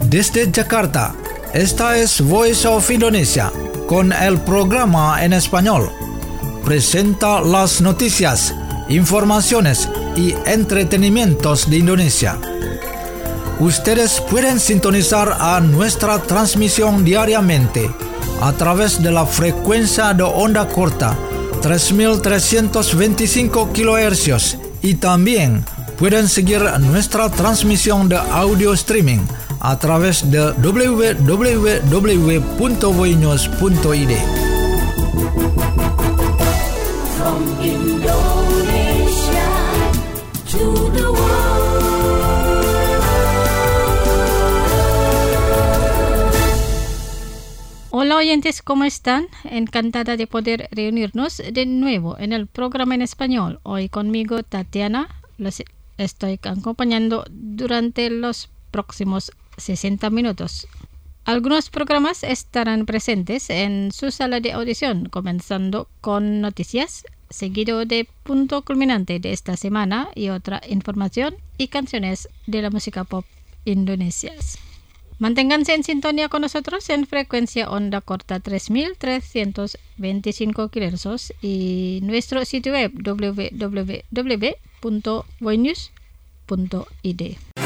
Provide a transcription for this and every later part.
Desde Jakarta, esta es Voice of Indonesia, con el programa en español. Presenta las noticias, informaciones y entretenimientos de Indonesia. Ustedes pueden sintonizar a nuestra transmisión diariamente a través de la frecuencia de onda corta 3.325 kHz y también pueden seguir nuestra transmisión de audio streaming a través de www.voinews.id. From Indonesia to the world. Hola oyentes, ¿cómo están? Encantada de poder reunirnos de nuevo en el programa en español. Hoy conmigo Tatiana, los estoy acompañando durante los próximos 60 minutos. Algunos programas estarán presentes en su sala de audición, comenzando con noticias, seguido de punto culminante de esta semana y otra información y canciones de la música pop indonesias. Manténganse en sintonía con nosotros en frecuencia onda corta 3.325 kHz y nuestro sitio web www.voinews.id.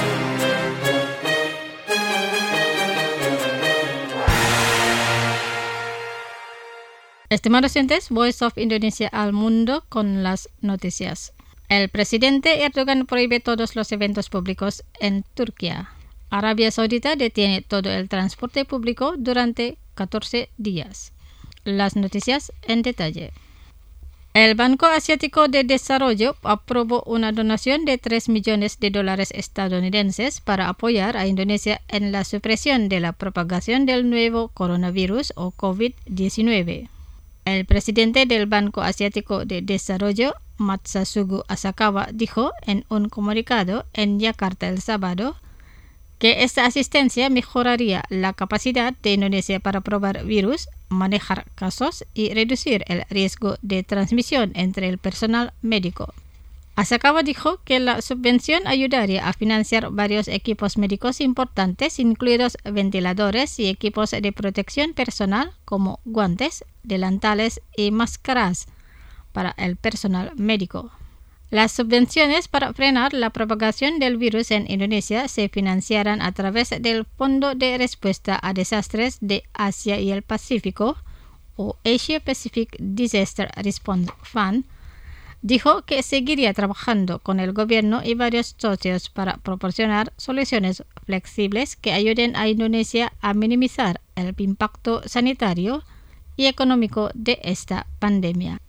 Estimados oyentes, Voice of Indonesia al mundo con las noticias. El presidente Erdogan prohíbe todos los eventos públicos en Turquía. Arabia Saudita detiene todo el transporte público durante 14 días. Las noticias en detalle. El Banco Asiático de Desarrollo aprobó una donación de $3 millones estadounidenses para apoyar a Indonesia en la supresión de la propagación del nuevo coronavirus o COVID-19. El presidente del Banco Asiático de Desarrollo, Matsasugu Asakawa, dijo en un comunicado en Yakarta el sábado que esta asistencia mejoraría la capacidad de Indonesia para probar virus, manejar casos y reducir el riesgo de transmisión entre el personal médico. Asakawa dijo que la subvención ayudaría a financiar varios equipos médicos importantes, incluidos ventiladores y equipos de protección personal como guantes, delantales y máscaras para el personal médico. Las subvenciones para frenar la propagación del virus en Indonesia se financiarán a través del Fondo de Respuesta a Desastres de Asia y el Pacífico, o Asia Pacific Disaster Response Fund. Dijo que seguiría trabajando con el gobierno y varios socios para proporcionar soluciones flexibles que ayuden a Indonesia a minimizar el impacto sanitario y económico de esta pandemia.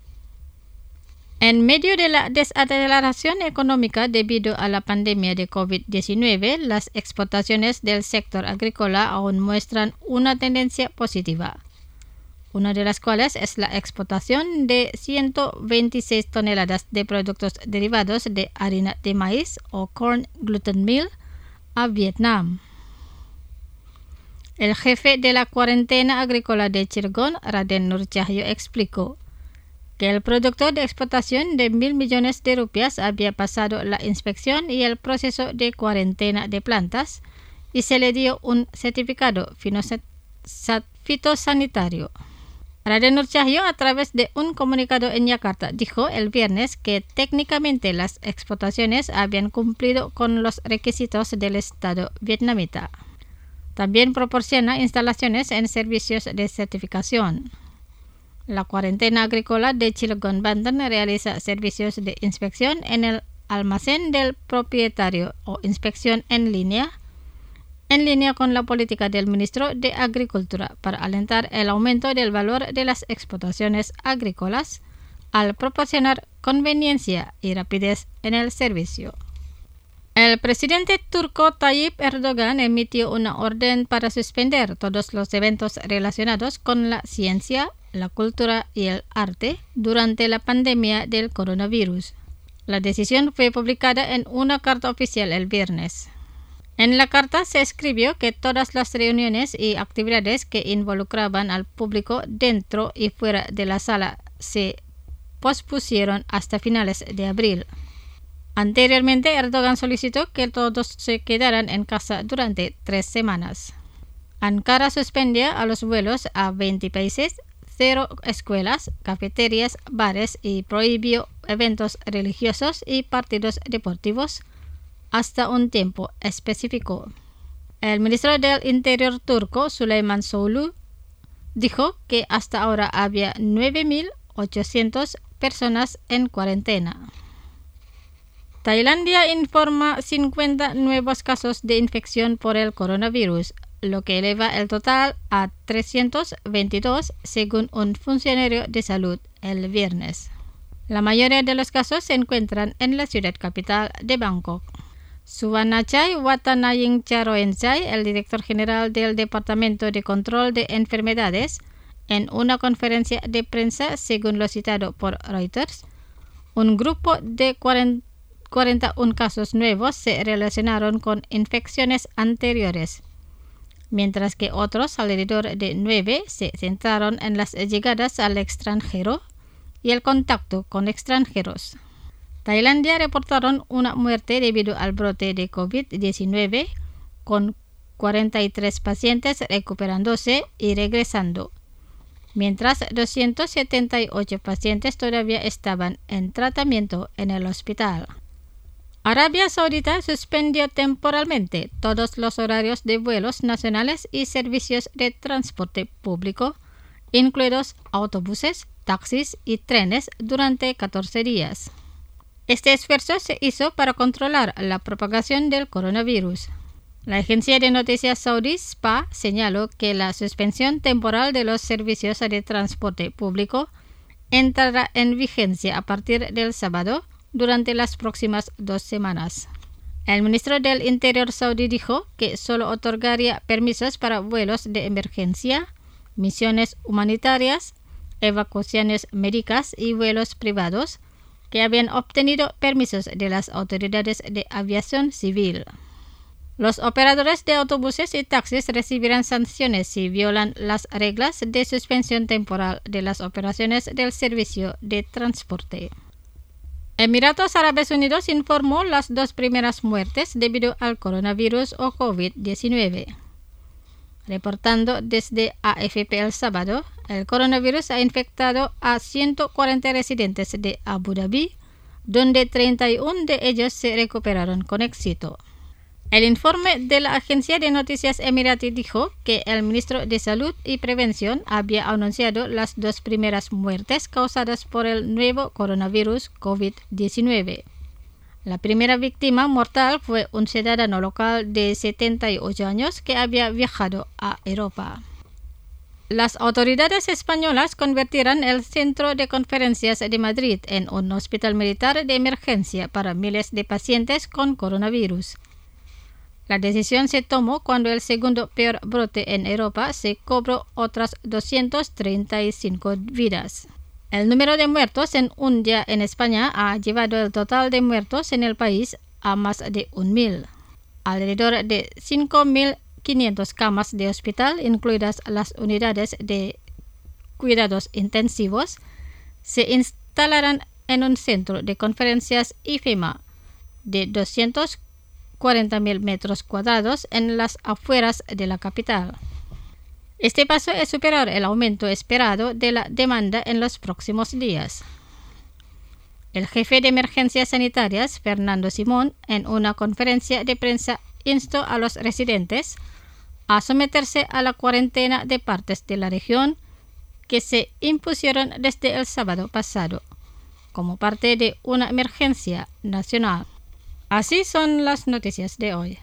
En medio de la desaceleración económica debido a la pandemia de COVID-19, las exportaciones del sector agrícola aún muestran una tendencia positiva, una de las cuales es la exportación de 126 toneladas de productos derivados de harina de maíz o corn gluten meal a Vietnam. El jefe de la cuarentena agrícola de Cilegon, Raden Nur Cahyo, explicó que el producto de exportación de 1.000 millones de rupias había pasado la inspección y el proceso de cuarentena de plantas y se le dio un certificado fitosanitario. Raden Nur Cahyo, a través de un comunicado en Yakarta, dijo el viernes que técnicamente las exportaciones habían cumplido con los requisitos del Estado vietnamita. También proporciona instalaciones en servicios de certificación. La cuarentena agrícola de Cilegon, Banten, realiza servicios de inspección en el almacén del propietario o inspección en línea con la política del ministro de Agricultura para alentar el aumento del valor de las exportaciones agrícolas al proporcionar conveniencia y rapidez en el servicio. El presidente turco Tayyip Erdogan emitió una orden para suspender todos los eventos relacionados con la ciencia, la cultura y el arte durante la pandemia del coronavirus. La decisión fue publicada en una carta oficial el viernes. En la carta se escribió que todas las reuniones y actividades que involucraban al público dentro y fuera de la sala se pospusieron hasta finales de abril. Anteriormente, Erdogan solicitó que todos se quedaran en casa durante 3 semanas. Ankara suspendía a los vuelos a 20 países, 0 escuelas, cafeterías, bares y prohibió eventos religiosos y partidos deportivos hasta un tiempo específico. El ministro del Interior turco, Süleyman Soylu, dijo que hasta ahora había 9.800 personas en cuarentena. Tailandia informa 50 nuevos casos de infección por el coronavirus, lo que eleva el total a 322, según un funcionario de salud el viernes. La mayoría de los casos se encuentran en la ciudad capital de Bangkok. Suwanachai Watanayingcharoensai, el director general del Departamento de Control de Enfermedades, en una conferencia de prensa, según lo citado por Reuters, un grupo de 41 casos nuevos se relacionaron con infecciones anteriores, mientras que otros alrededor de 9 se centraron en las llegadas al extranjero y el contacto con extranjeros. Tailandia reportaron una muerte debido al brote de COVID-19, con 43 pacientes recuperándose y regresando, mientras 278 pacientes todavía estaban en tratamiento en el hospital. Arabia Saudita suspendió temporalmente todos los horarios de vuelos nacionales y servicios de transporte público, incluidos autobuses, taxis y trenes, durante 14 días. Este esfuerzo se hizo para controlar la propagación del coronavirus. La agencia de noticias saudí SPA señaló que la suspensión temporal de los servicios de transporte público entrará en vigencia a partir del sábado durante las próximas 2 semanas. El ministro del Interior saudí dijo que solo otorgaría permisos para vuelos de emergencia, misiones humanitarias, evacuaciones médicas y vuelos privados que habían obtenido permisos de las autoridades de aviación civil. Los operadores de autobuses y taxis recibirán sanciones si violan las reglas de suspensión temporal de las operaciones del servicio de transporte. Emiratos Árabes Unidos informó las 2 primeras muertes debido al coronavirus o COVID-19. Reportando desde AFP el sábado, el coronavirus ha infectado a 140 residentes de Abu Dhabi, donde 31 de ellos se recuperaron con éxito. El informe de la agencia de noticias emiratí dijo que el ministro de Salud y Prevención había anunciado las 2 primeras muertes causadas por el nuevo coronavirus COVID-19. La primera víctima mortal fue un ciudadano local de 78 años que había viajado a Europa. Las autoridades españolas convertirán el Centro de Conferencias de Madrid en un hospital militar de emergencia para miles de pacientes con coronavirus. La decisión se tomó cuando el segundo peor brote en Europa se cobró otras 235 vidas. El número de muertos en un día en España ha llevado el total de muertos en el país a más de 1.000. Alrededor de 5.500 camas de hospital, incluidas las unidades de cuidados intensivos, se instalarán en un centro de conferencias IFEMA de 240.000 metros cuadrados en las afueras de la capital. Este paso es superar el aumento esperado de la demanda en los próximos días. El jefe de emergencias sanitarias, Fernando Simón, en una conferencia de prensa instó a los residentes a someterse a la cuarentena de partes de la región que se impusieron desde el sábado pasado, como parte de una emergencia nacional. Así son las noticias de hoy.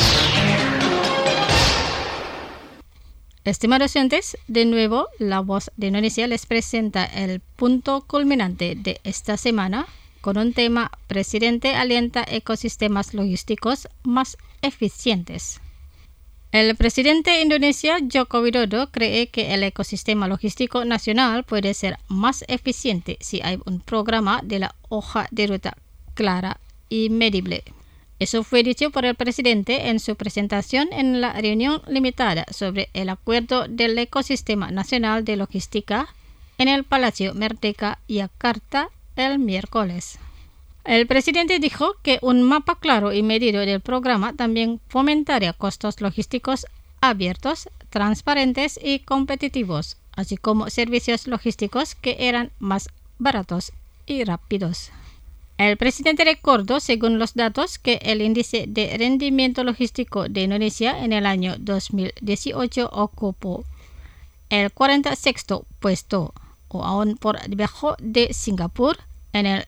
Estimados oyentes, de nuevo, La Voz de Indonesia les presenta el punto culminante de esta semana con un tema: Presidente alienta ecosistemas logísticos más eficientes. El presidente de Indonesia, Joko Widodo, cree que el ecosistema logístico nacional puede ser más eficiente si hay un programa de la hoja de ruta clara y medible. Eso fue dicho por el presidente en su presentación en la reunión limitada sobre el acuerdo del ecosistema nacional de logística en el Palacio Merdeka, Yakarta, el miércoles. El presidente dijo que un mapa claro y medido del programa también fomentaría costos logísticos abiertos, transparentes y competitivos, así como servicios logísticos que eran más baratos y rápidos. El presidente recordó, según los datos, que el índice de rendimiento logístico de Indonesia en el año 2018 ocupó el 46º puesto, o aún por debajo de Singapur en el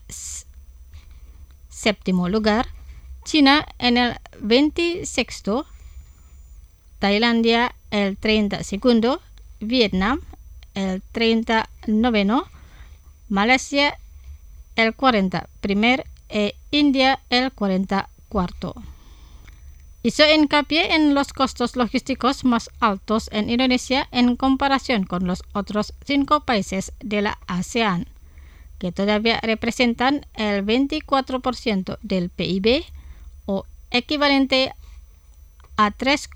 7º lugar, China en el 26º, Tailandia el 32º, Vietnam el 39º, Malasia el 41º e India el 44º. Hizo hincapié en los costos logísticos más altos en Indonesia en comparación con los otros 5 países de la ASEAN, que todavía representan el 24% del PIB o equivalente a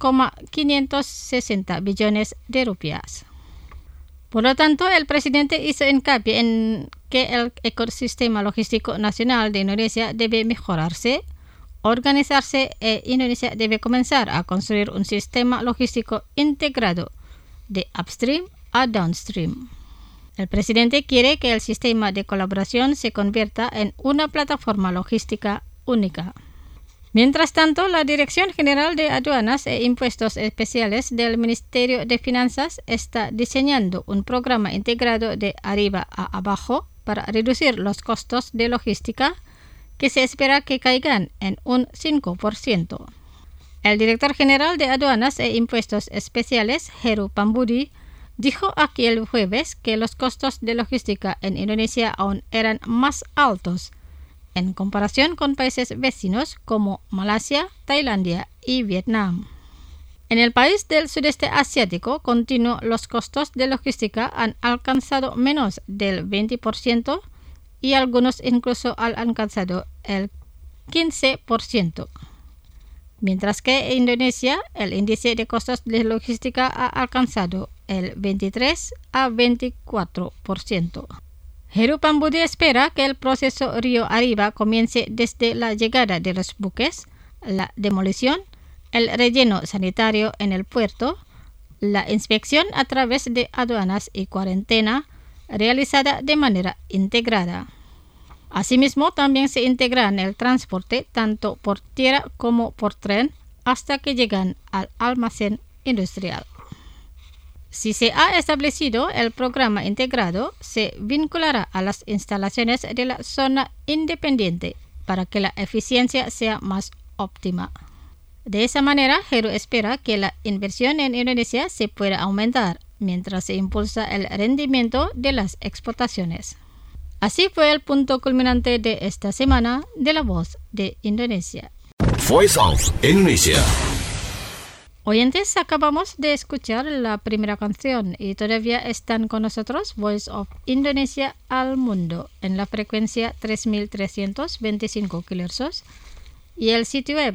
3,560 billones de rupias. Por lo tanto, el presidente hizo hincapié en que el ecosistema logístico nacional de Indonesia debe mejorarse, organizarse e Indonesia debe comenzar a construir un sistema logístico integrado de upstream a downstream. El presidente quiere que el sistema de colaboración se convierta en una plataforma logística única. Mientras tanto, la Dirección General de Aduanas e Impuestos Especiales del Ministerio de Finanzas está diseñando un programa integrado de arriba a abajo para reducir los costos de logística que se espera que caigan en un 5%. El director general de Aduanas e Impuestos Especiales, Heru Pambudi, dijo aquí el jueves que los costos de logística en Indonesia aún eran más altos en comparación con países vecinos como Malasia, Tailandia y Vietnam. En el país del sudeste asiático continuo, los costos de logística han alcanzado menos del 20% y algunos incluso han alcanzado el 15%. Mientras que en Indonesia, el índice de costos de logística ha alcanzado el 23 a 24%. Heru Pambudi espera que el proceso río arriba comience desde la llegada de los buques, la demolición, el relleno sanitario en el puerto, la inspección a través de aduanas y cuarentena, realizada de manera integrada. Asimismo, también se integran el transporte tanto por tierra como por tren hasta que llegan al almacén industrial. Si se ha establecido el programa integrado, se vinculará a las instalaciones de la zona independiente para que la eficiencia sea más óptima. De esa manera, Heru espera que la inversión en Indonesia se pueda aumentar mientras se impulsa el rendimiento de las exportaciones. Así fue el punto culminante de esta semana de La Voz de Indonesia. Voice of Indonesia. Oyentes, acabamos de escuchar la primera canción y todavía están con nosotros Voice of Indonesia al Mundo en la frecuencia 3325 kHz y el sitio web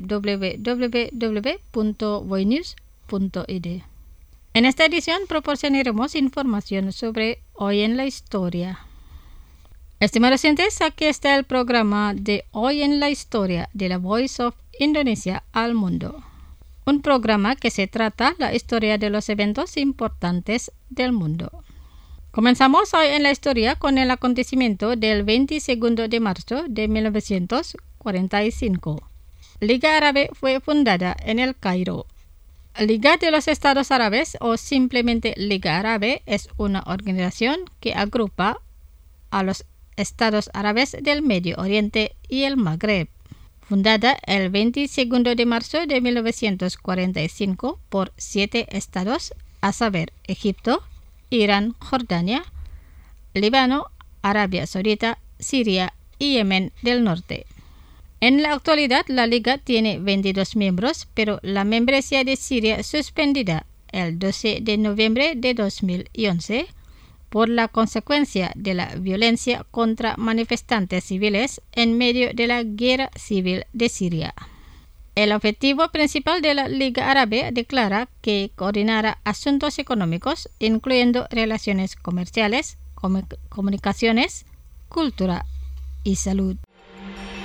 www.voinews.id. En esta edición proporcionaremos información sobre Hoy en la Historia. Estimados oyentes, aquí está el programa de Hoy en la Historia de la Voice of Indonesia al Mundo. Un programa que se trata la historia de los eventos importantes del mundo. Comenzamos hoy en la historia con el acontecimiento del 22 de marzo de 1945. Liga Árabe fue fundada en el Cairo. Liga de los Estados Árabes o simplemente Liga Árabe es una organización que agrupa a los Estados Árabes del Medio Oriente y el Magreb. Fundada el 22 de marzo de 1945 por 7 estados, a saber, Egipto, Irán, Jordania, Líbano, Arabia Saudita, Siria y Yemen del Norte. En la actualidad, la Liga tiene 22 miembros, pero la membresía de Siria suspendida el 12 de noviembre de 2011 por la consecuencia de la violencia contra manifestantes civiles en medio de la guerra civil de Siria. El objetivo principal de la Liga Árabe declara que coordinará asuntos económicos, incluyendo relaciones comerciales, comunicaciones, cultura y salud.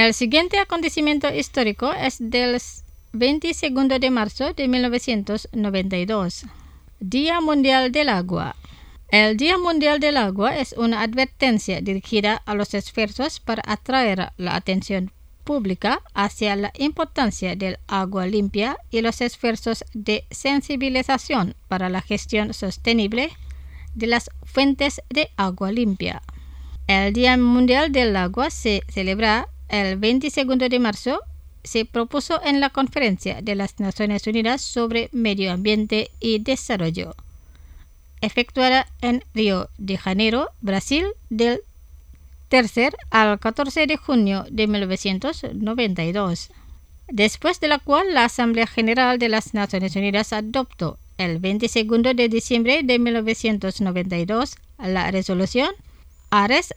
El siguiente acontecimiento histórico es del 22 de marzo de 1992, Día Mundial del Agua. El Día Mundial del Agua es una advertencia dirigida a los esfuerzos para atraer la atención pública hacia la importancia del agua limpia y los esfuerzos de sensibilización para la gestión sostenible de las fuentes de agua limpia. El Día Mundial del Agua se celebra el 22 de marzo. Se propuso en la Conferencia de las Naciones Unidas sobre Medio Ambiente y Desarrollo, efectuada en Río de Janeiro, Brasil, del 3 al 14 de junio de 1992, después de la cual la Asamblea General de las Naciones Unidas adoptó el 22 de diciembre de 1992 la resolución ARES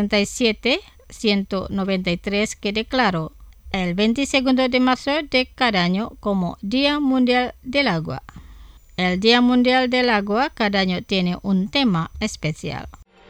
47-193 que declaró el 22 de marzo de cada año como Día Mundial del Agua. El Día Mundial del Agua cada año tiene un tema especial.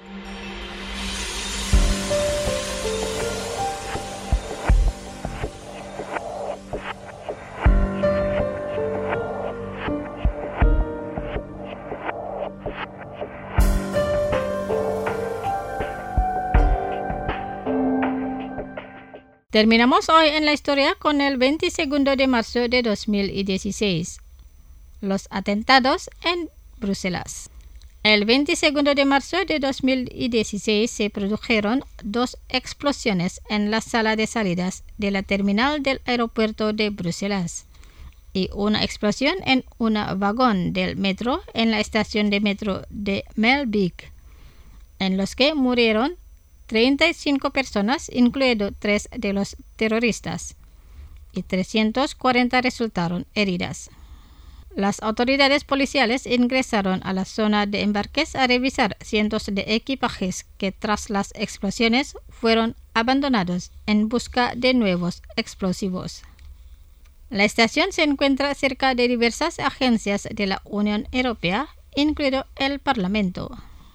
Terminamos hoy en la historia con el 22 de marzo de 2016. Los atentados en Bruselas. El 22 de marzo de 2016 se produjeron 2 explosiones en la sala de salidas de la terminal del aeropuerto de Bruselas y una explosión en un vagón del metro en la estación de metro de Melbeek, en los que murieron 35 personas, incluidos 3 de los terroristas, y 340 resultaron heridas. Las autoridades policiales ingresaron a la zona de embarques a revisar cientos de equipajes que tras las explosiones fueron abandonados en busca de nuevos explosivos. La estación se encuentra cerca de diversas agencias de la Unión Europea, incluido el Parlamento.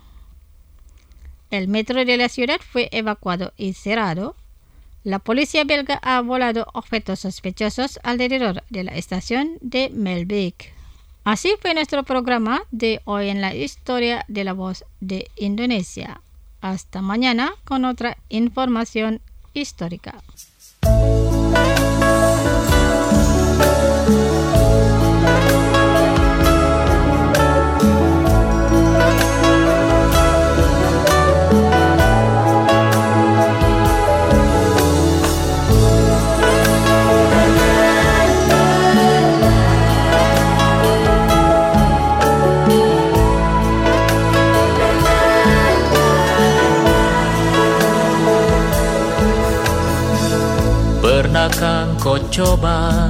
El metro de la ciudad fue evacuado y cerrado. La policía belga ha volado objetos sospechosos alrededor de la estación de Melbeek. Así fue nuestro programa de hoy en la historia de la voz de Indonesia. Hasta mañana con otra información histórica. Pernahkah kau coba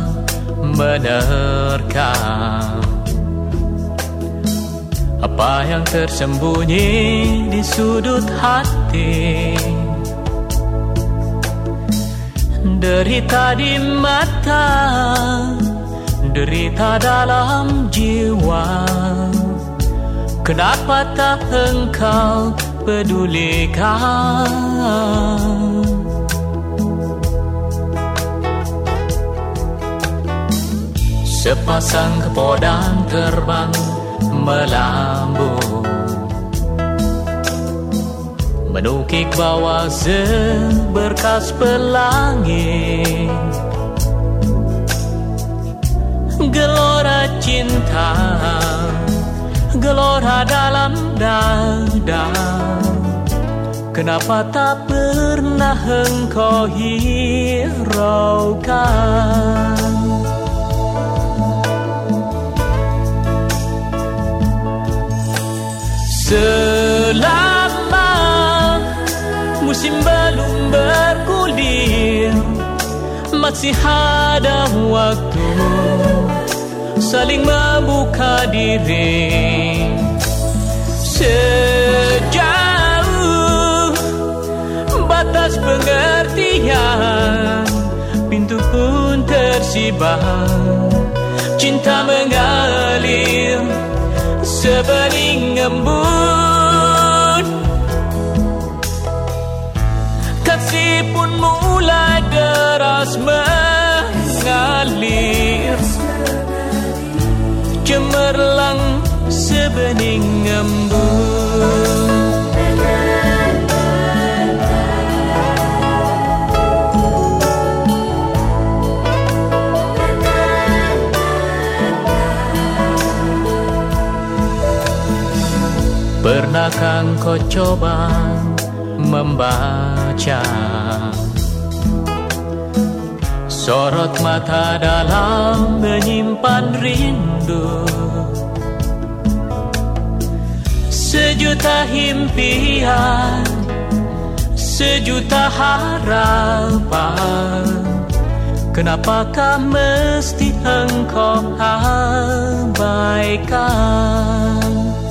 menerkam apa yang tersembunyi di sudut hati? Derita di mata, derita dalam jiwa. Kenapa tak engkau pedulikan? Sepasang kepodang terbang melambung, menukik bawah seberkas pelangi. Gelora cinta, gelora dalam dada. Kenapa tak pernah engkau hiraukan? Selama musim belum bergulir, masih ada waktu saling membuka diri. Sejauh batas pengertian, pintu pun tersibar. Cinta mengalir sebening embun, kasih pun mulai sebening embun. Pernahkah kau coba membaca sorot mata dalam menyimpan rindu, sejuta impian, sejuta harapan. Kenapakah mesti engkau abaikan?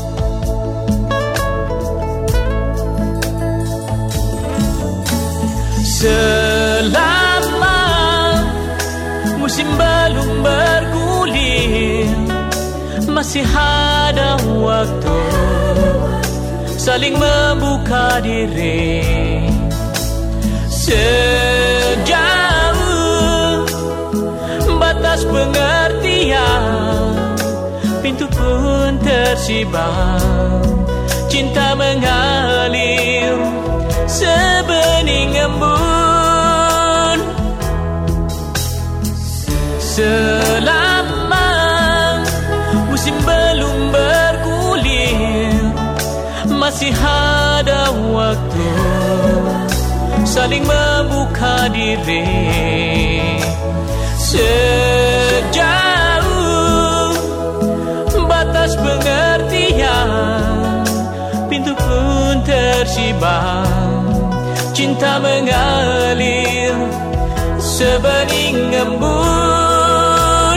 Selama musim belum bergulir, masih ada waktu saling membuka diri. Sejauh batas pengertian, pintu pun tersibam, cinta mengalir sebening embun. Selama musim belum bergulir, masih ada waktu saling membuka diri. Sejauh batas pengertian, pintu pun tersibam, cinta mengalir sebening embun.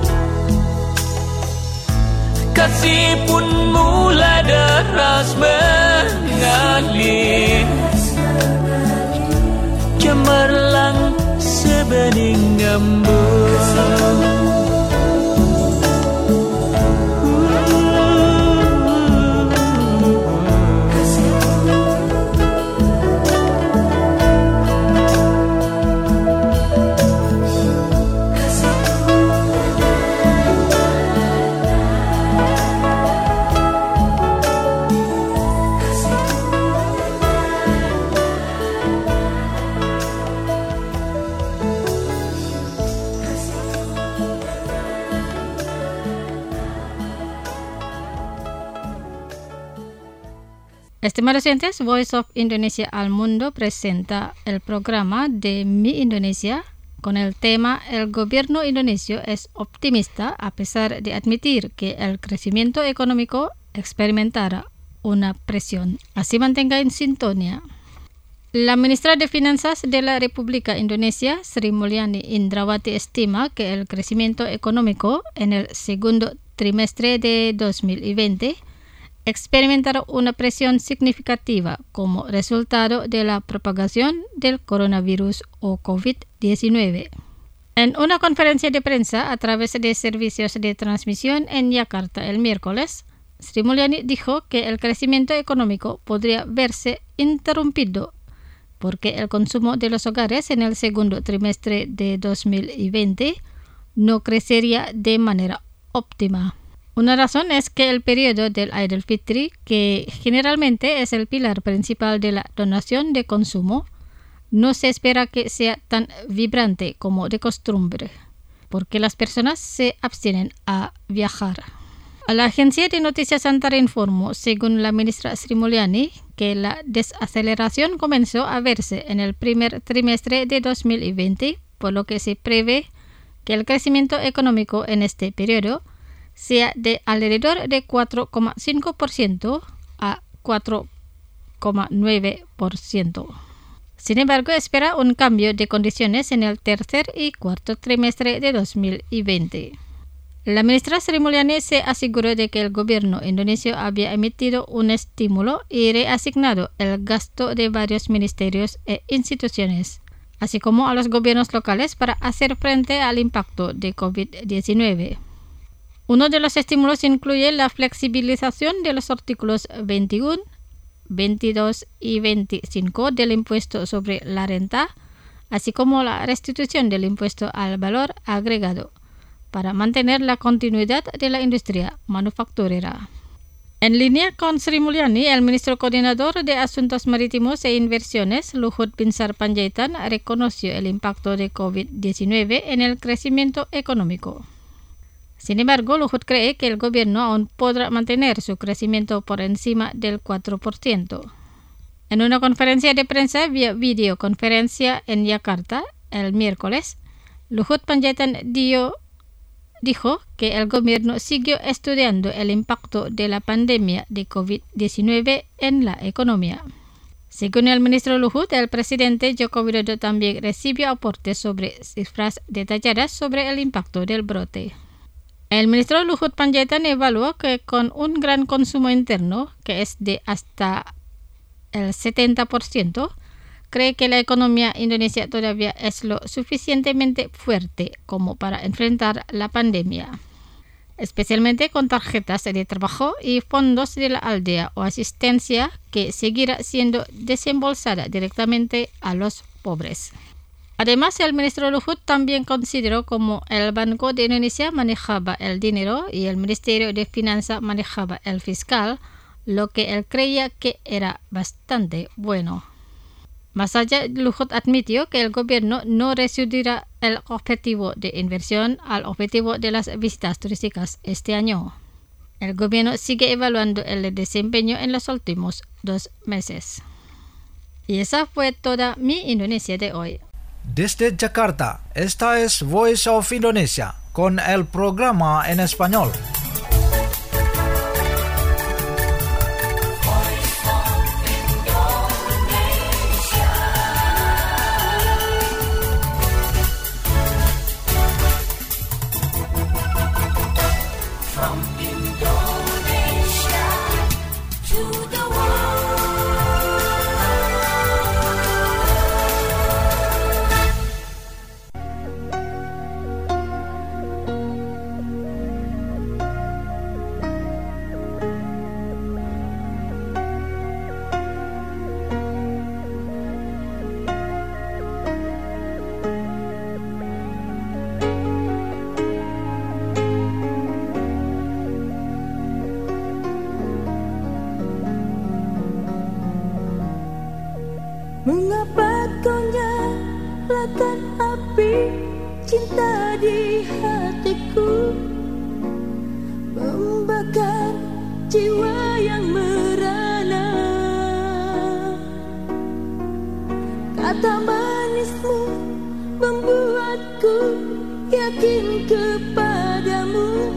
Kasih pun mulai deras mengalir, cemerlang sebening embun. Estimados oyentes, Voice of Indonesia al Mundo presenta el programa de Mi Indonesia con el tema El gobierno indonesio es optimista a pesar de admitir que el crecimiento económico experimentará una presión. Así mantenga en sintonía. La ministra de Finanzas de la República Indonesia, Sri Mulyani Indrawati, estima que el crecimiento económico en el segundo trimestre de 2020 experimentar una presión significativa como resultado de la propagación del coronavirus o COVID-19. En una conferencia de prensa a través de servicios de transmisión en Yakarta el miércoles, Sri Mulyani dijo que el crecimiento económico podría verse interrumpido porque el consumo de los hogares en el segundo trimestre de 2020 no crecería de manera óptima. Una razón es que el periodo del Eid al-Fitri, que generalmente es el pilar principal de la donación de consumo, no se espera que sea tan vibrante como de costumbre, porque las personas se abstienen a viajar. La agencia de noticias Antara informó, según la ministra Sri Mulyani, que la desaceleración comenzó a verse en el primer trimestre de 2020, por lo que se prevé que el crecimiento económico en este periodo sea de alrededor de 4,5% a 4,9%. Sin embargo, espera un cambio de condiciones en el tercer y cuarto trimestre de 2020. La ministra Sri Mulyani se aseguró de que el gobierno indonesio había emitido un estímulo y reasignado el gasto de varios ministerios e instituciones, así como a los gobiernos locales para hacer frente al impacto de COVID-19. Uno de los estímulos incluye la flexibilización de los artículos 21, 22 y 25 del impuesto sobre la renta, así como la restitución del impuesto al valor agregado, para mantener la continuidad de la industria manufacturera. En línea con Sri Mulyani, el ministro coordinador de Asuntos Marítimos e Inversiones, Luhut Binsar Panjaitan, reconoció el impacto de COVID-19 en el crecimiento económico. Sin embargo, Luhut cree que el gobierno aún podrá mantener su crecimiento por encima del 4%. En una conferencia de prensa vía videoconferencia en Yakarta el miércoles, Luhut Panjaitan dijo que el gobierno siguió estudiando el impacto de la pandemia de COVID-19 en la economía. Según el ministro Luhut, el presidente Joko Widodo también recibió aportes sobre cifras detalladas sobre el impacto del brote. El ministro Luhut Panjaitan evaluó que con un gran consumo interno, que es de hasta el 70%, cree que la economía indonesia todavía es lo suficientemente fuerte como para enfrentar la pandemia, especialmente con tarjetas de trabajo y fondos de la aldea o asistencia que seguirá siendo desembolsada directamente a los pobres. Además, el ministro Luhut también consideró cómo el Banco de Indonesia manejaba el dinero y el Ministerio de Finanzas manejaba el fiscal, lo que él creía que era bastante bueno. Más allá, Luhut admitió que el gobierno no reducirá el objetivo de inversión al objetivo de las visitas turísticas este año. El gobierno sigue evaluando el desempeño en los últimos 2 meses. Y esa fue toda mi Indonesia de hoy. Desde Jakarta, esta es Voice of Indonesia con el programa en español. Mengapa kau nyalakan api cinta di hatiku, membakar jiwa yang merana. Kata manismu membuatku yakin kepadamu,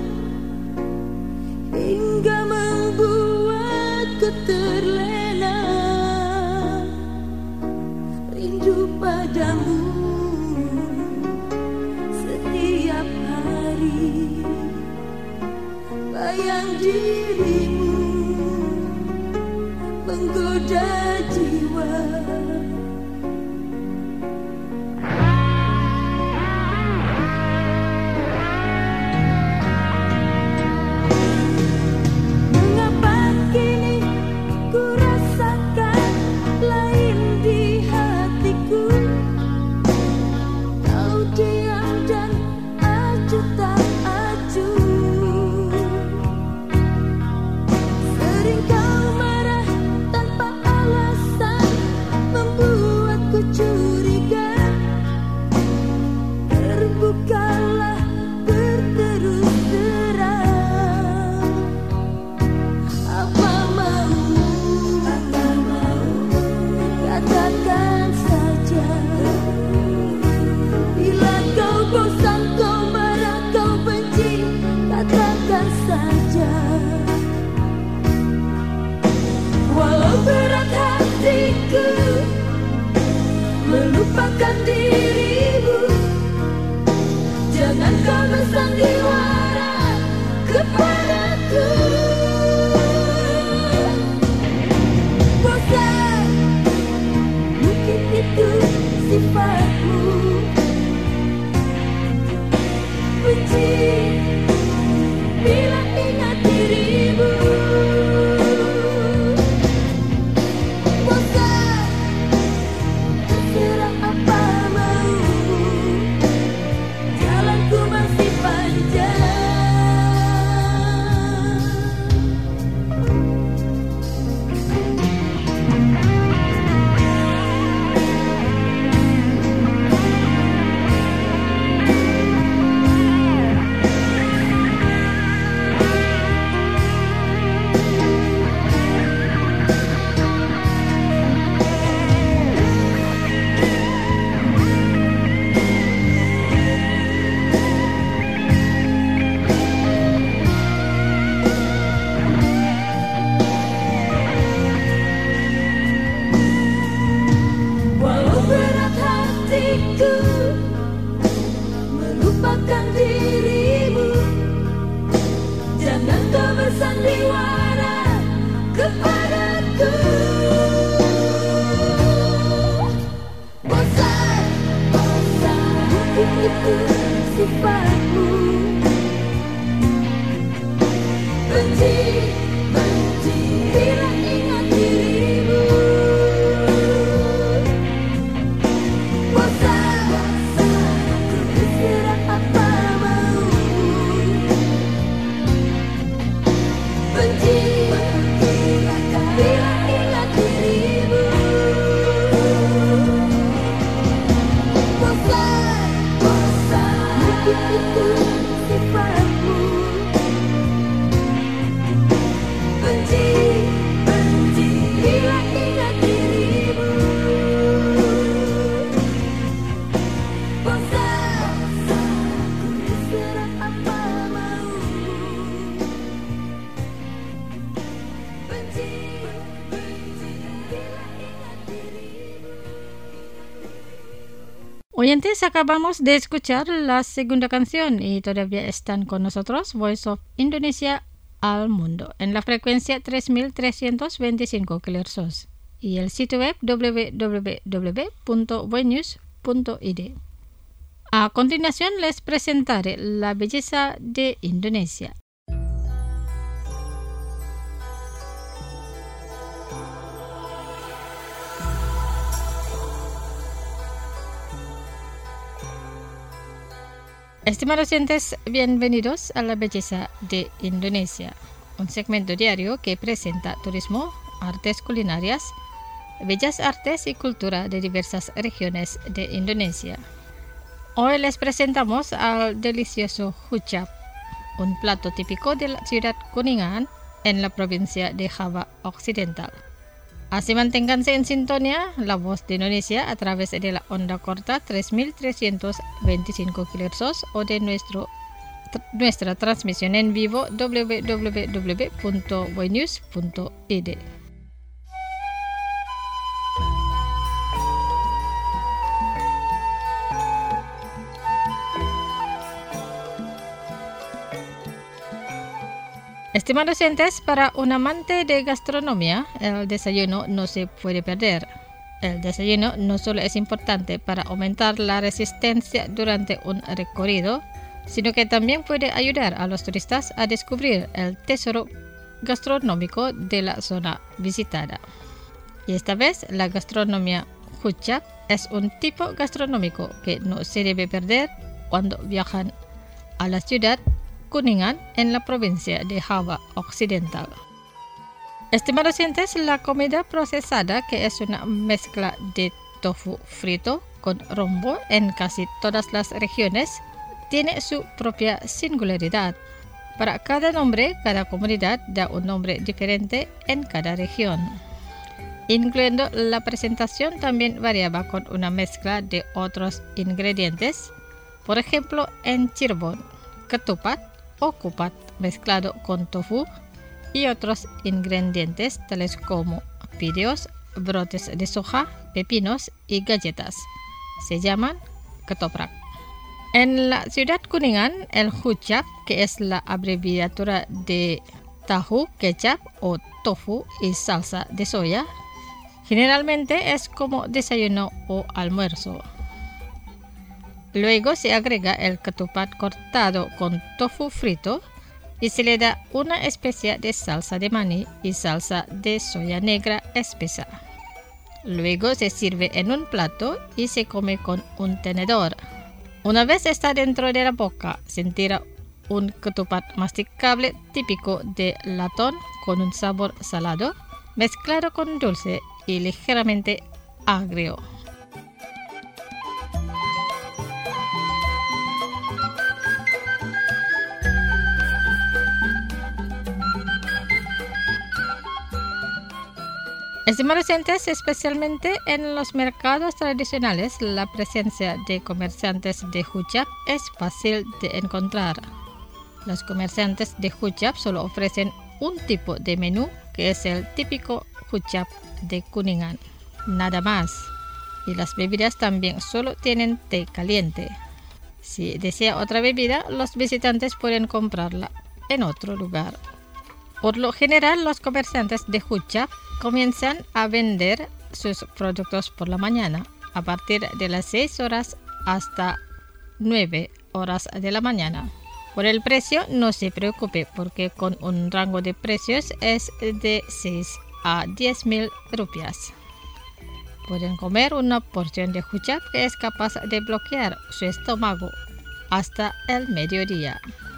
hingga membuatku terlena rindu padamu setiap hari. Bayang dirimu menggoda jiwa. Mengapa kini ku rasakan lain di hatiku? Kau diam dan acuh tak acuh. Sering kau marah tanpa alasan. Oyentes, acabamos de escuchar la segunda canción y todavía están con nosotros Voice of Indonesia al Mundo en la frecuencia 3325 kHz y el sitio web www.voinews.id. A continuación les presentaré la belleza de Indonesia. Estimados oyentes, bienvenidos a la belleza de Indonesia, un segmento diario que presenta turismo, artes culinarias, bellas artes y cultura de diversas regiones de Indonesia. Hoy les presentamos al delicioso huchap, un plato típico de la ciudad Kuningan en la provincia de Java Occidental. Así manténganse en sintonía la voz de Indonesia a través de la onda corta 3325 kHz o de nuestra transmisión en vivo www.voinews.id. Estimados oyentes, para un amante de gastronomía, el desayuno no se puede perder. El desayuno no solo es importante para aumentar la resistencia durante un recorrido, sino que también puede ayudar a los turistas a descubrir el tesoro gastronómico de la zona visitada. Y esta vez, la gastronomía huchap es un tipo gastronómico que no se debe perder cuando viajan a la ciudad Kuningan en la provincia de Java Occidental. Estimados oyentes, la comida procesada, que es una mezcla de tofu frito con rombo en casi todas las regiones, tiene su propia singularidad. Para cada nombre, cada comunidad da un nombre diferente en cada región. Incluyendo la presentación, también variaba con una mezcla de otros ingredientes. Por ejemplo, en Cirebon, ketupat o kupat mezclado con tofu y otros ingredientes tales como fideos, brotes de soja, pepinos y galletas. Se llaman ketoprak. En la ciudad Kuningan, el huchap, que es la abreviatura de tahu, kecap o tofu y salsa de soya, generalmente es como desayuno o almuerzo. Luego se agrega el ketupat cortado con tofu frito y se le da una especie de salsa de maní y salsa de soya negra espesa. Luego se sirve en un plato y se come con un tenedor. Una vez está dentro de la boca, sentirá un ketupat masticable típico de latón con un sabor salado, mezclado con dulce y ligeramente agrio. Estimados oyentes, especialmente en los mercados tradicionales, la presencia de comerciantes de huchap es fácil de encontrar. Los comerciantes de huchap solo ofrecen un tipo de menú, que es el típico huchap de Kuningan, nada más. Y las bebidas también solo tienen té caliente. Si desea otra bebida, los visitantes pueden comprarla en otro lugar. Por lo general, los comerciantes de huchap comienzan a vender sus productos por la mañana, a partir de las 6 horas hasta 9 horas de la mañana. Por el precio, no se preocupe, porque con un rango de precios es de 6 a 10,000 rupias. Pueden comer una porción de huchap que es capaz de bloquear su estómago hasta el mediodía.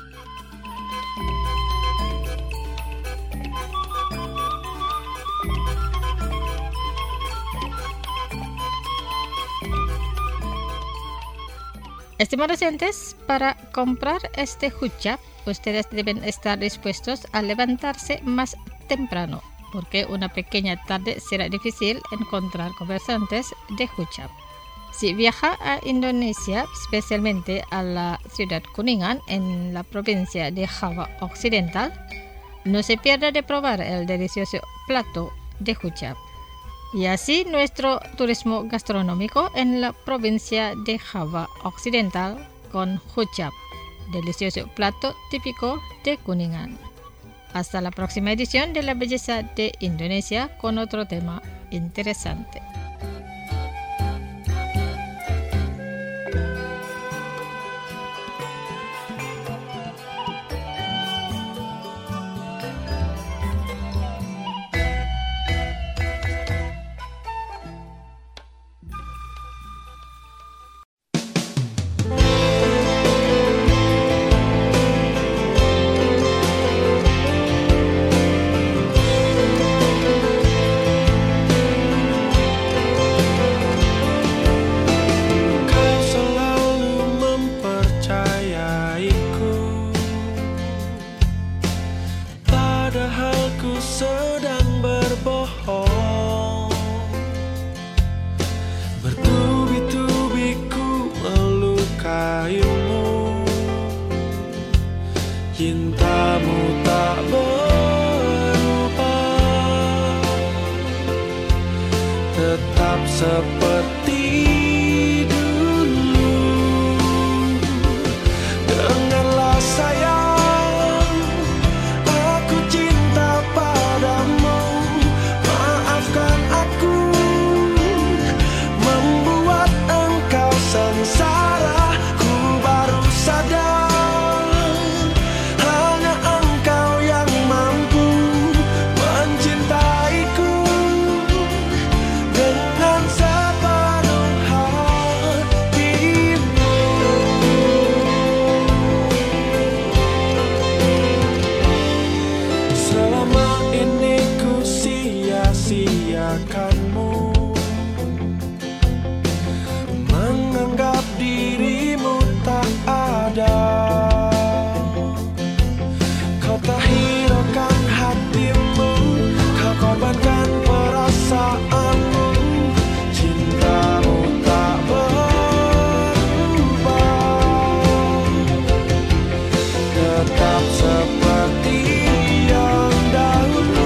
Estimados oyentes, para comprar este huchap, ustedes deben estar dispuestos a levantarse más temprano, porque una pequeña tarde será difícil encontrar comerciantes de huchap. Si viaja a Indonesia, especialmente a la ciudad Kuningan en la provincia de Java Occidental, no se pierda de probar el delicioso plato de huchap. Y así nuestro turismo gastronómico en la provincia de Java Occidental con Huchap, delicioso plato típico de Kuningan. Hasta la próxima edición de La Belleza de Indonesia con otro tema interesante. Cintamu tak berubah, tetap seperti dulu. Dengarlah sayang, aku cinta padamu. Maafkan aku membuat engkau sengsara. Ku baru sadar menganggap dirimu tak ada. Kau tak hiraukan hatimu, kau korbankan perasaanmu. Cintamu tak berubah, tetap seperti yang dahulu.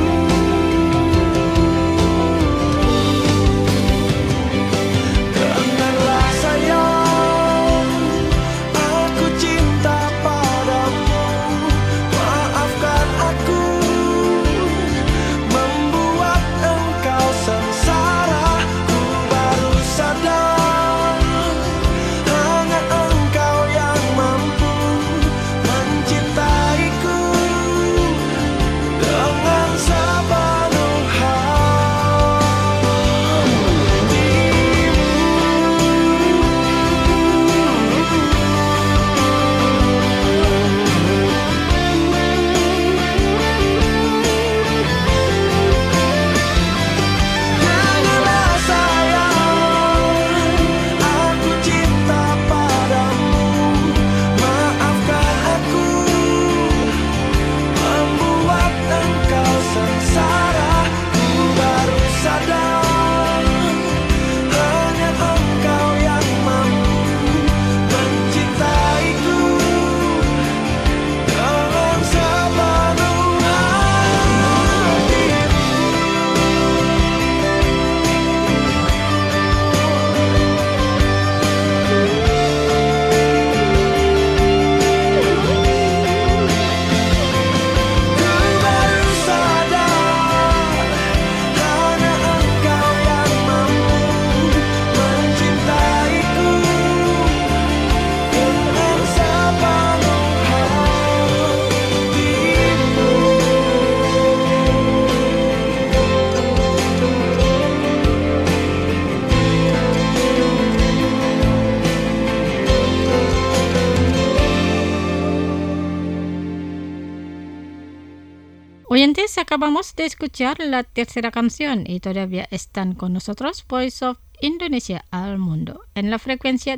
Oyentes, acabamos de escuchar la tercera canción y todavía están con nosotros Voice of Indonesia al Mundo en la frecuencia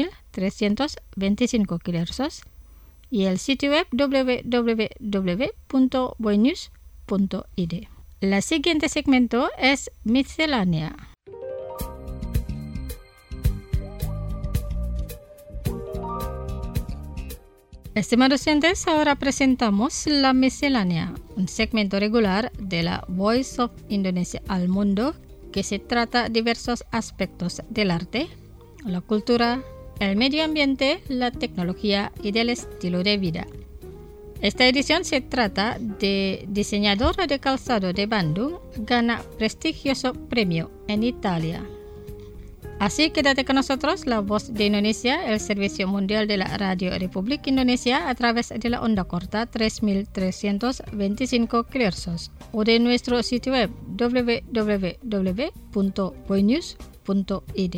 3325 kHz y el sitio web www.boynews.id. La siguiente segmento es Miscelánea. Estimados oyentes, ahora presentamos La Miscelánea, un segmento regular de la Voice of Indonesia al Mundo que se trata diversos aspectos del arte, la cultura, el medio ambiente, la tecnología y del estilo de vida. Esta edición se trata de diseñador de calzado de Bandung, gana prestigioso premio en Italia. Así quédate con nosotros, La Voz de Indonesia, el servicio mundial de la Radio Republik Indonesia a través de la onda corta 3325 kHz o de nuestro sitio web www.boynews.id.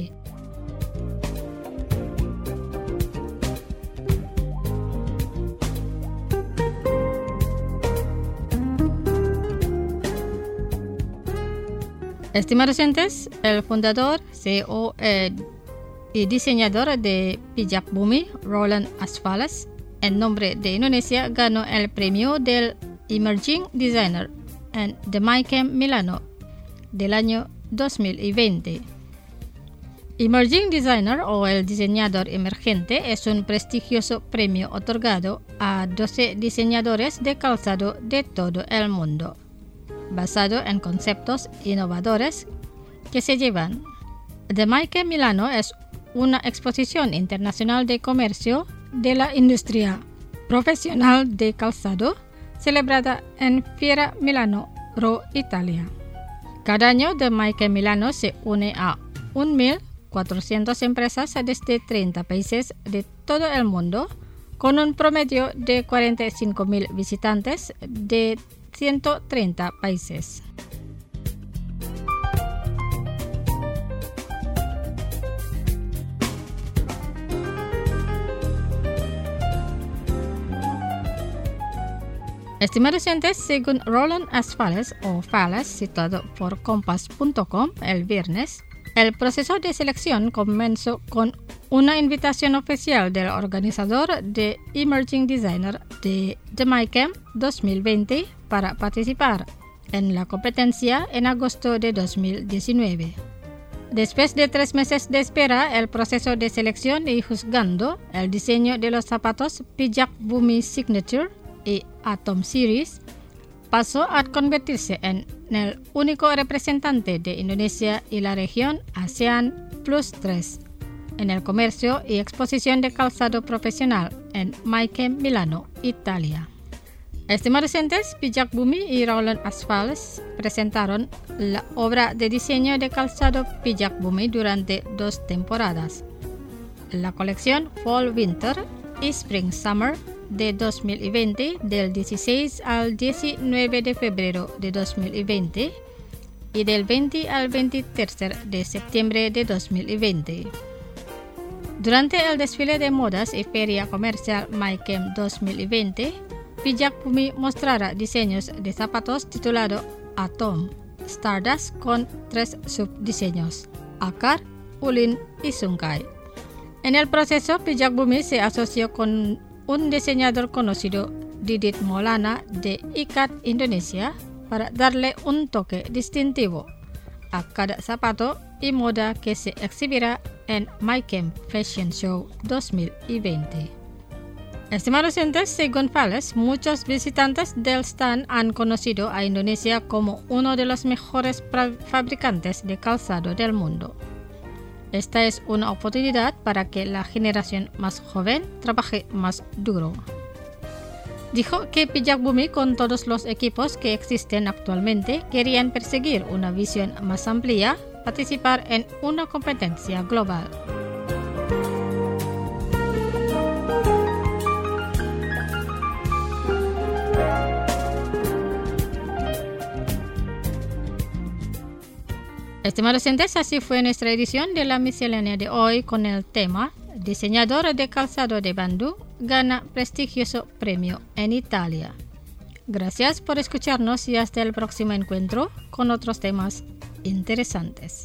Estimados oyentes, el fundador, CEO y diseñador de Pijak Bumi, Roland Asfales, en nombre de Indonesia, ganó el premio del Emerging Designer en The MyCamp Milano del año 2020. Emerging Designer o el diseñador emergente es un prestigioso premio otorgado a 12 diseñadores de calzado de todo el mundo, basado en conceptos innovadores que se llevan. The MyCamp Milano es una exposición internacional de comercio de la industria profesional de calzado celebrada en Fiera Milano, Roma, Italia. Cada año The MyCamp Milano se une a 1.400 empresas desde 30 países de todo el mundo, con un promedio de 45.000 visitantes de 130 países. Estimados oyentes, según Roland Asfales o Fales, citado por Kompas.com el viernes, el proceso de selección comenzó con una invitación oficial del organizador de Emerging Designer de The MyCamp 2020 para participar en la competencia en agosto de 2019. Después de 3 meses de espera, el proceso de selección y juzgando el diseño de los zapatos Pijak Bumi Signature y Atom Series pasó a convertirse en el único representante de Indonesia y la región ASEAN Plus 3 en el comercio y exposición de calzado profesional en MyCamp Milano, Italia. Estimados oyentes, Pijak Bumi y Roland Asfales presentaron la obra de diseño de calzado Pijak Bumi durante 2 temporadas. La colección Fall Winter y Spring Summer de 2020 del 16 al 19 de febrero de 2020 y del 20 al 23 de septiembre de 2020. Durante el desfile de modas y feria comercial MyCamp 2020, Pijak Bumi mostrará diseños de zapatos titulado Atom Stardust con 3 subdiseños, Akar, Ulin y Sungkai. En el proceso, Pijak Bumi se asoció con un diseñador conocido, Didit Maulana de Ikat Indonesia, para darle un toque distintivo a cada zapato y moda que se exhibirá en MyCamp Fashion Show 2020. Estimados oyentes, según Fales, muchos visitantes del stand han conocido a Indonesia como uno de los mejores fabricantes de calzado del mundo. Esta es una oportunidad para que la generación más joven trabaje más duro. Dijo que Pijak Bumi, con todos los equipos que existen actualmente, querían perseguir una visión más amplia, participar en una competencia global. Estimados oyentes, así fue nuestra edición de la miscelánea de hoy con el tema Diseñador de calzado de Bandung gana prestigioso premio en Italia. Gracias por escucharnos y hasta el próximo encuentro con otros temas interesantes.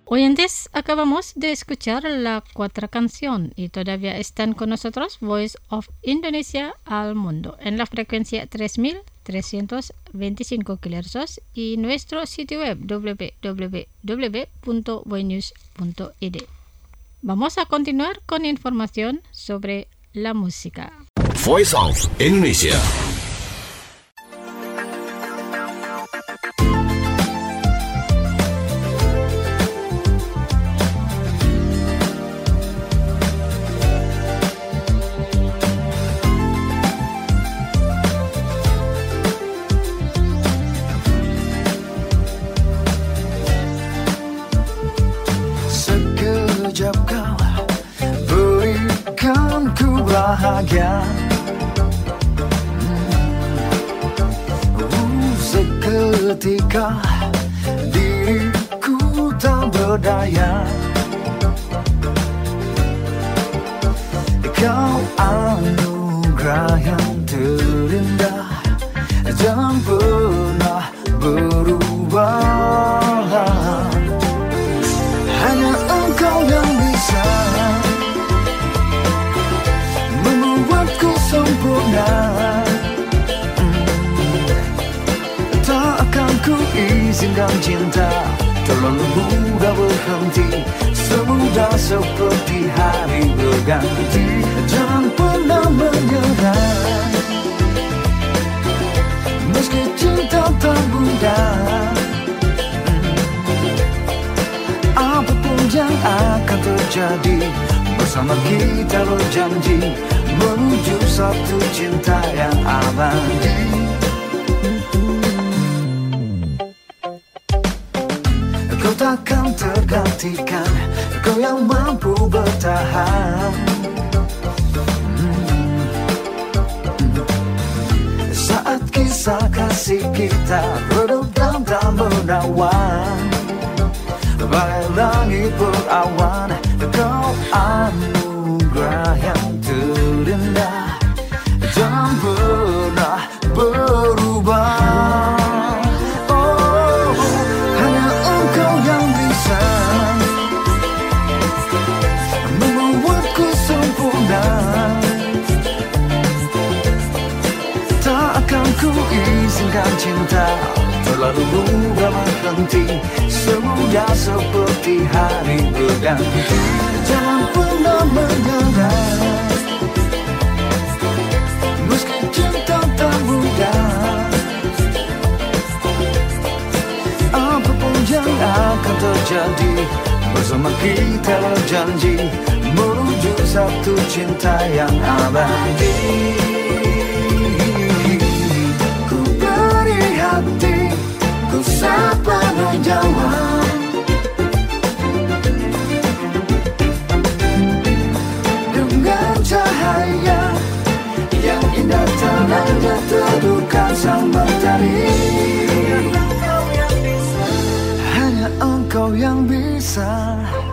Oyentes, acabamos de escuchar la cuarta canción y todavía están con nosotros Voice of Indonesia al Mundo en la frecuencia 3325 kHz y nuestro sitio web www.voinews.id. Vamos a continuar con información sobre la música. Voice of Indonesia. Sekejap kau berikan ku bahagia, seketika diriku tak berdaya. Kau anugerah yang terindah dan pernah berubah. Hanya engkau yang bisa membuatku sempurna. Tak akan ku izinkan cinta terlalu mudah berhenti, semudah seperti hari berganti. Jangan pernah menyerah, meski cinta tak mudah. Apapun yang akan terjadi, bersama kita berjanji menuju satu cinta yang abadi. Kau takkan tergantikan, kau yang mampu bertahan. Saat kisah kasih kita redam tak menawan, bagai langit berawan, kau anugerah yang terindah dan pernah berubah. Oh, hanya engkau yang bisa membuatku sempurna. Tak akan ku izinkan cinta terlalu mudah berhenti, semudah seperti hari berganti. Jangan pernah menyerah, meski cinta tak mudah. Apapun yang akan terjadi, bersama kita berjanji menuju satu cinta yang abadi. Ku beri hati, ku sapa menjawab, dengan cahaya yang indah terangnya teduhkan sang mentari. Hanya engkau yang bisa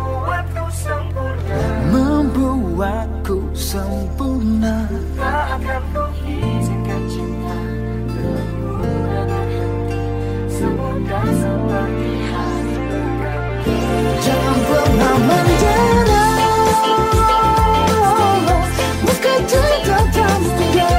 membuatku sempurna. Tak akan ku izinkan cinta bermudah berhenti, semudah seperti hari berganti. Jangan pernah menyerah, meski cinta tak mudah.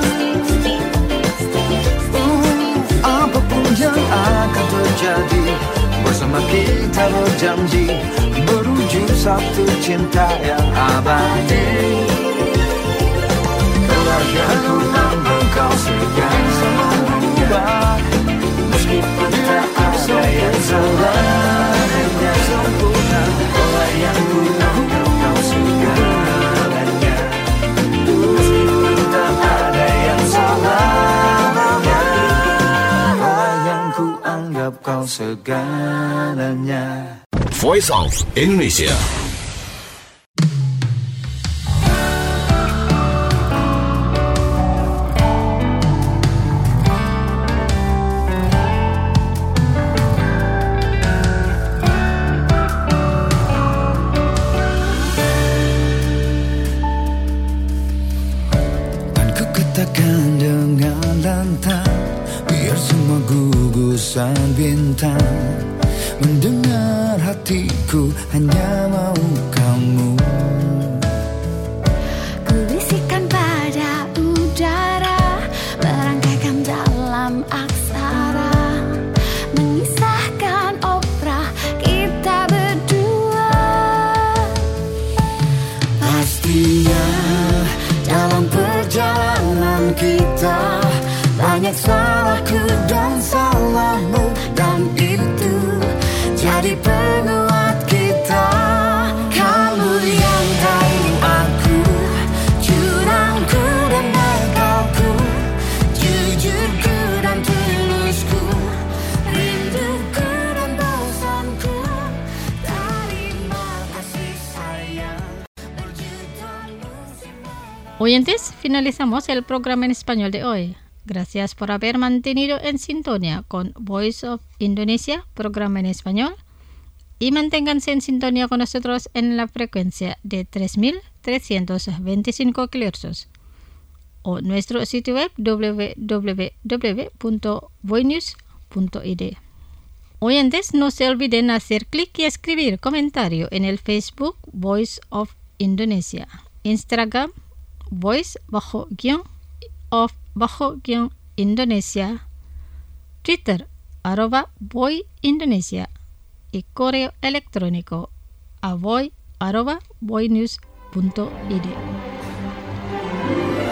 Apapun yang akan terjadi, bersama kita berjanji menuju satu cinta yang abadi. Kebahagiaanku tanpa kau segan berubah, meskipun tak ada yang salah, hanya sempurna. Kebahagiaanku tanpa kau segalanya, meskipun tak ada yang salah, yang ku anggap kau segalanya. Voice of Indonesia. Katakan dengan lantang, biar semua gugusan bintang mendengar hatiku hanya mau kamu. Ku bisikan pada udara, merangkaikan dalam aksara, mengisahkan opera kita berdua. Pastinya dalam perjalanan kita banyak salahku dan salahmu, dan itu jadi penguat kita. Kamu yang tahu aku, curangku dan nekalku, jujurku dan tulusku, rinduku dan bosanku. Terima kasih sayang, berjuta musim. Oyentes, finalizamos el programa en español de hoy. Gracias por haber mantenido en sintonía con Voice of Indonesia, programa en español, y manténganse en sintonía con nosotros en la frecuencia de 3.325 kHz o nuestro sitio web www.voinews.id. Oyentes, no se olviden hacer clic y escribir comentario en el Facebook Voice of Indonesia, Instagram Voice_of_Indonesia, Twitter @voindonesia y correo electrónico a voi@voinews.id.